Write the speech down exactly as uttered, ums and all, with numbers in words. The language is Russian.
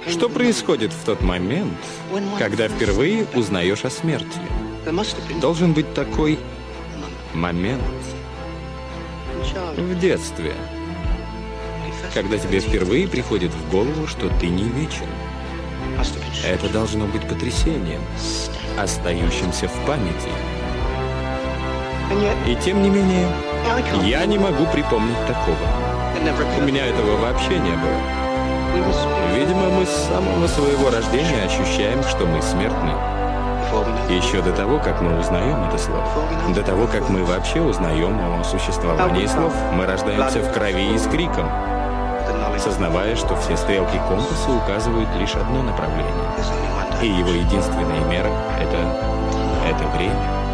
Что происходит в тот момент, когда впервые узнаешь о смерти? Должен быть такой момент в детстве, когда тебе впервые приходит в голову, что ты не вечен. Это должно быть потрясением, остающимся в памяти. И тем не менее, я не могу припомнить такого. У меня этого вообще не было. Видимо, мы с самого своего рождения ощущаем, что мы смертны. Еще до того, как мы узнаем это слово, до того, как мы вообще узнаем о существовании слов, мы рождаемся в крови и с криком, сознавая, что все стрелки компаса указывают лишь одно направление. И его единственная мера — это, это время.